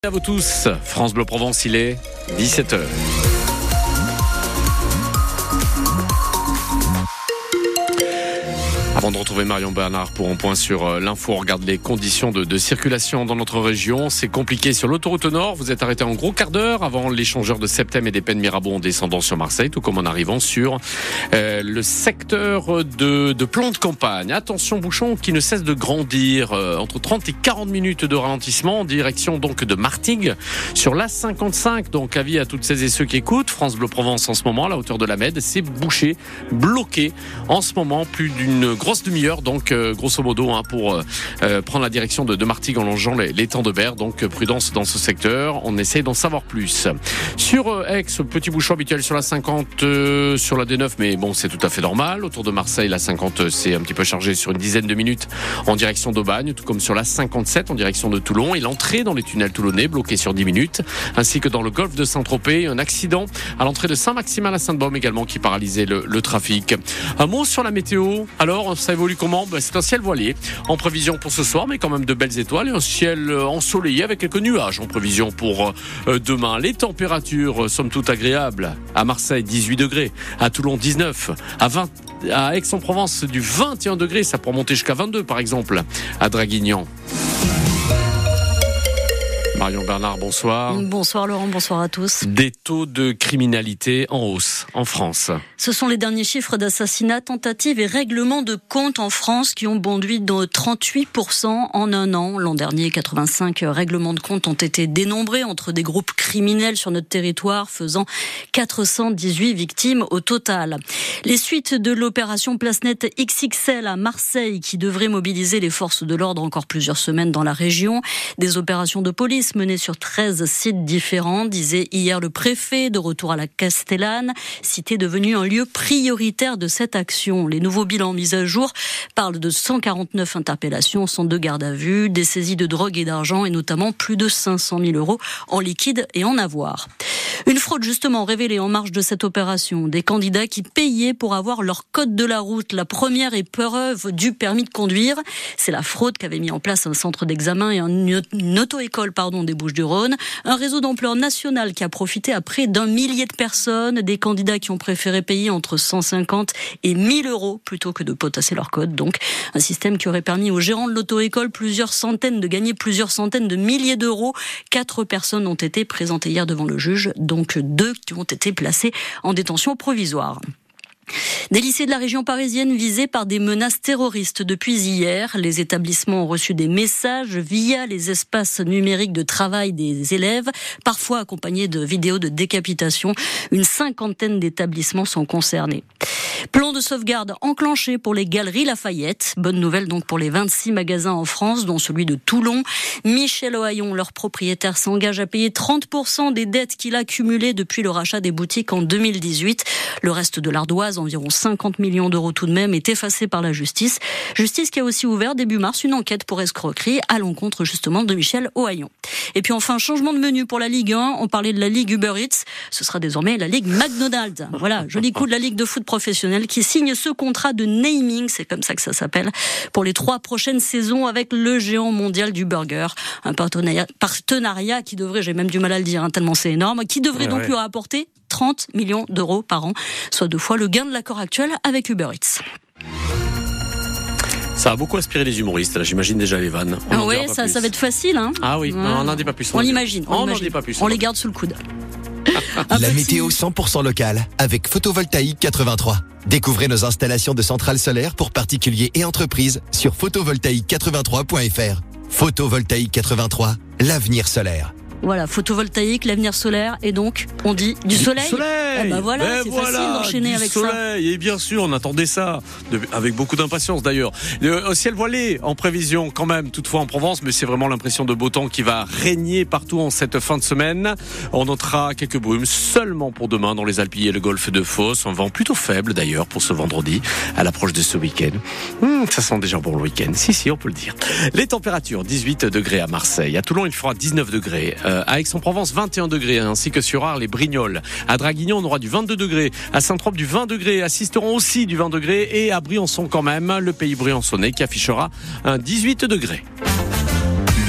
À vous tous, France Bleu Provence, il est 17h. Avant de retrouver Marion Bernard pour un point sur l'info, on regarde les conditions de circulation dans notre région. C'est compliqué sur l'autoroute Nord. Vous êtes arrêté en gros quart d'heure avant l'échangeur de Septem et des Pennes Mirabeau en descendant sur Marseille, tout comme en arrivant sur le secteur de Plan de Campagne. Attention, bouchon qui ne cesse de grandir. Entre 30 et 40 minutes de ralentissement en direction donc de Martigues sur l'A55. Donc avis à toutes celles et ceux qui écoutent. France Bleu Provence en ce moment, à la hauteur de la Med, c'est bouché, bloqué en ce moment, plus d'une grosse demi-heure, donc grosso modo pour prendre la direction de Martigues en longeant les temps de Berre. Donc prudence dans ce secteur, on essaye d'en savoir plus. Sur Aix, petit bouchon habituel sur la 50, sur la D9, mais bon, c'est tout à fait normal. Autour de Marseille, la 50, c'est un petit peu chargé sur une dizaine de minutes en direction d'Aubagne, tout comme sur la 57 en direction de Toulon. Et l'entrée dans les tunnels toulonnais bloquée sur 10 minutes, ainsi que dans le golfe de Saint-Tropez. Un accident à l'entrée de Saint-Maximin à Sainte-Baume également qui paralysait le trafic. Un mot sur la météo. Alors, ça évolue comment ? C'est un ciel voilé en prévision pour ce soir, mais quand même de belles étoiles et un ciel ensoleillé avec quelques nuages en prévision pour demain. Les températures somme toute agréables. À Marseille, 18 degrés. À Toulon, 19. À Aix-en-Provence, du 21 degrés. Ça pourrait monter jusqu'à 22, par exemple. À Draguignan. Marion Bernard, bonsoir. Bonsoir Laurent, bonsoir à tous. Des taux de criminalité en hausse en France. Ce sont les derniers chiffres d'assassinats, tentatives et règlements de compte en France qui ont bondi de 38% en un an. L'an dernier, 85 règlements de compte ont été dénombrés entre des groupes criminels sur notre territoire, faisant 418 victimes au total. Les suites de l'opération Place Nette XXL à Marseille qui devrait mobiliser les forces de l'ordre encore plusieurs semaines dans la région. Des opérations de police menées sur 13 sites différents, disait hier le préfet, de retour à la Castellane, cité devenue un lieu prioritaire de cette action. Les nouveaux bilans mis à jour parlent de 149 interpellations, 102 gardes à vue, des saisies de drogue et d'argent et notamment plus de 500 000 € en liquide et en avoir. Une fraude justement révélée en marge de cette opération. Des candidats qui payaient pour avoir leur code de la route, la première épreuve du permis de conduire. C'est la fraude qu'avait mis en place un centre d'examen et une auto-école des Bouches-du-Rhône. Un réseau d'ampleur nationale qui a profité à près d'1 millier de personnes. Des candidats qui ont préféré payer entre 150 et 1000 € plutôt que de potasser leur code. Donc un système qui aurait permis aux gérants de l'auto-école de gagner plusieurs centaines de milliers d'euros. 4 personnes ont été présentées hier devant le juge, donc 2 qui ont été placées en détention provisoire. Des lycées de la région parisienne visés par des menaces terroristes depuis hier. Les établissements ont reçu des messages via les espaces numériques de travail des élèves, parfois accompagnés de vidéos de décapitation. Une 50aine d'établissements sont concernés. Plan de sauvegarde enclenché pour les Galeries Lafayette. Bonne nouvelle donc pour les 26 magasins en France, dont celui de Toulon. Michel Ohaillon, leur propriétaire, s'engage à payer 30% des dettes qu'il a cumulées depuis le rachat des boutiques en 2018. Le reste de l'ardoise, environ 50 millions d'euros tout de même, est effacé par la justice. Justice qui a aussi ouvert début mars une enquête pour escroquerie à l'encontre justement de Michel Ohaillon. Et puis enfin, changement de menu pour la Ligue 1. On parlait de la Ligue Uber Eats. Ce sera désormais la Ligue McDonald's. Voilà, joli coup de la Ligue de foot professionnelle qui signe ce contrat de naming, c'est comme ça que ça s'appelle, pour les 3 prochaines saisons avec le géant mondial du burger. Un partenariat qui devrait, j'ai même du mal à le dire, tellement c'est énorme, qui devrait donc lui rapporter 30 millions d'euros par an, soit 2 fois le gain de l'accord actuel avec Uber Eats. Ça a beaucoup inspiré les humoristes, là, j'imagine déjà les vannes. Oui, ça va être facile. Ah oui, on n'en dit pas plus. On l'imagine. On n'en dit pas plus. On les garde sous le coude. La météo 100% locale avec Photovoltaïque 83. Découvrez nos installations de centrales solaires pour particuliers et entreprises sur photovoltaïque83.fr. Photovoltaïque 83, l'avenir solaire. Voilà, photovoltaïque, l'avenir solaire, et donc, on dit du soleil. Voilà, c'est facile d'enchaîner avec soleil. ça. Et bien sûr, on attendait ça, avec beaucoup d'impatience d'ailleurs. Au ciel voilé, en prévision quand même, toutefois en Provence, mais c'est vraiment l'impression de beau temps qui va régner partout en cette fin de semaine. On notera quelques brumes seulement pour demain dans les Alpilles et le golfe de Fos. Un vent plutôt faible d'ailleurs pour ce vendredi, à l'approche de ce week-end. Ça sent déjà bon le week-end. Si, on peut le dire. Les températures, 18 degrés à Marseille. À Toulon, il fera 19 degrés. À Aix-en-Provence, 21 degrés, ainsi que sur Arles et Brignoles. À Draguignan, on aura du 22 degrés. À Saint-Tropez, du 20 degrés. À Sisteron aussi, du 20 degrés. Et à Briançon, quand même, le pays briançonnais qui affichera un 18 degrés.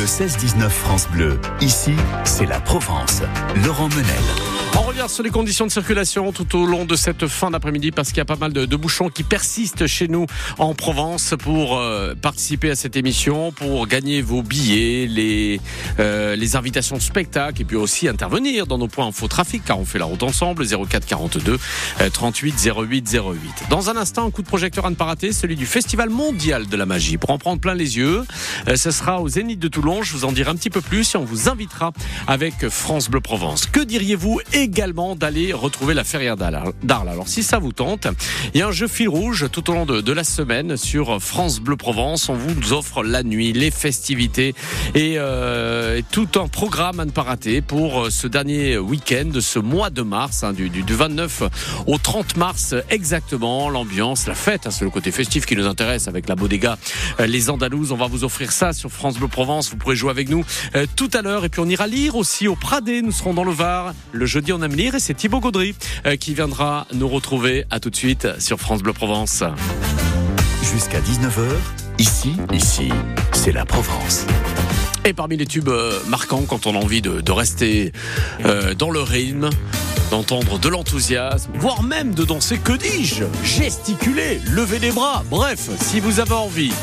Le 16-19 France Bleu. Ici, c'est la Provence. Laurent Menel. On revient sur les conditions de circulation tout au long de cette fin d'après-midi parce qu'il y a pas mal de bouchons qui persistent chez nous en Provence. Pour participer à cette émission, pour gagner vos billets, les invitations de spectacle et puis aussi intervenir dans nos points info trafic car on fait la route ensemble. 04 42 38 08 08. Dans un instant, un coup de projecteur à ne pas rater, celui du Festival mondial de la magie. Pour en prendre plein les yeux, ce sera au Zénith de Toulon. Je vous en dirai un petit peu plus et on vous invitera avec France Bleu Provence. Que diriez-vous également d'aller retrouver la Feria d'Arles? Alors si ça vous tente, il y a un jeu fil rouge tout au long de la semaine sur France Bleu Provence. On vous offre la nuit, les festivités et tout un programme à ne pas rater pour ce dernier week-end de ce mois de mars, du 29 au 30 mars exactement. L'ambiance, la fête, c'est le côté festif qui nous intéresse avec la bodega Les Andalouses. On va vous offrir ça sur France Bleu Provence. Vous pourrez jouer avec nous tout à l'heure et puis on ira lire aussi au Pradé. Nous serons dans le Var le jeudi. On aime lire et c'est Thibaut Gaudry qui viendra nous retrouver. À tout de suite sur France Bleu Provence. Jusqu'à 19h, ici, c'est la Provence. Et parmi les tubes marquants quand on a envie de rester dans le rythme, d'entendre de l'enthousiasme, voire même de danser, que dis-je, gesticuler, lever les bras, bref, si vous avez envie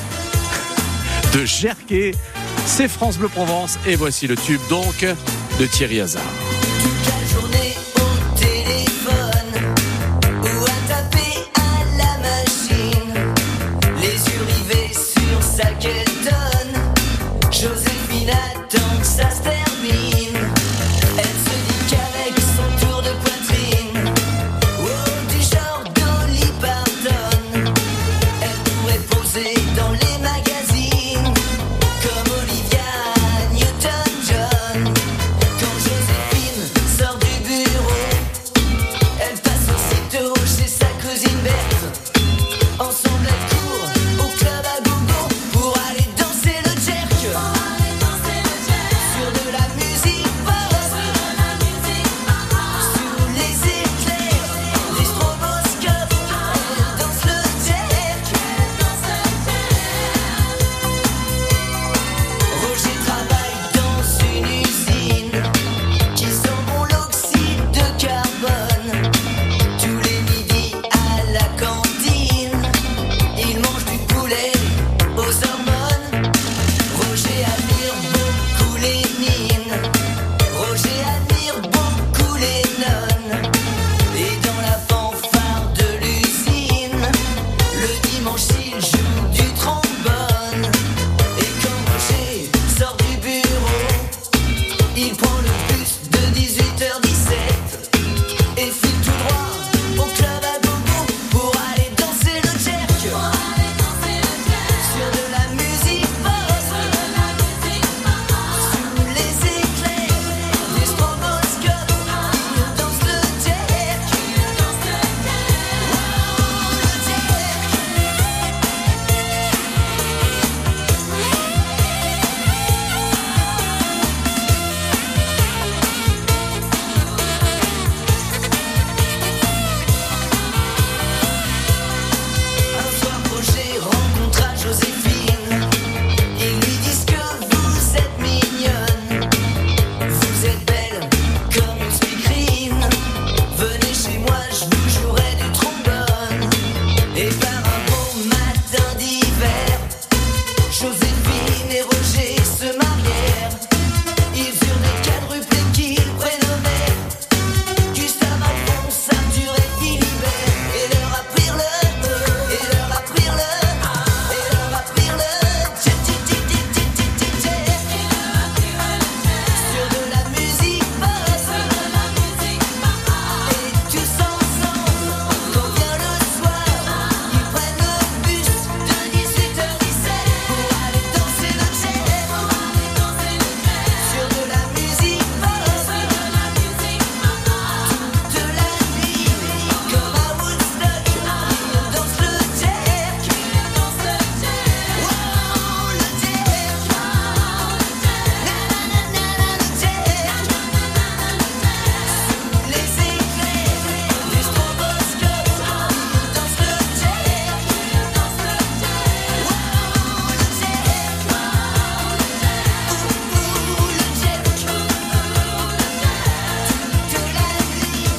de jerker, c'est France Bleu Provence et voici le tube donc de Thierry Hazard. Comme Olivia Newton-John, quand Joséphine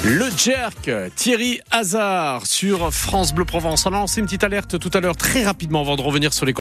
Le Jerk, Thierry Hazard sur France Bleu Provence. On a lancé une petite alerte tout à l'heure très rapidement avant de revenir sur les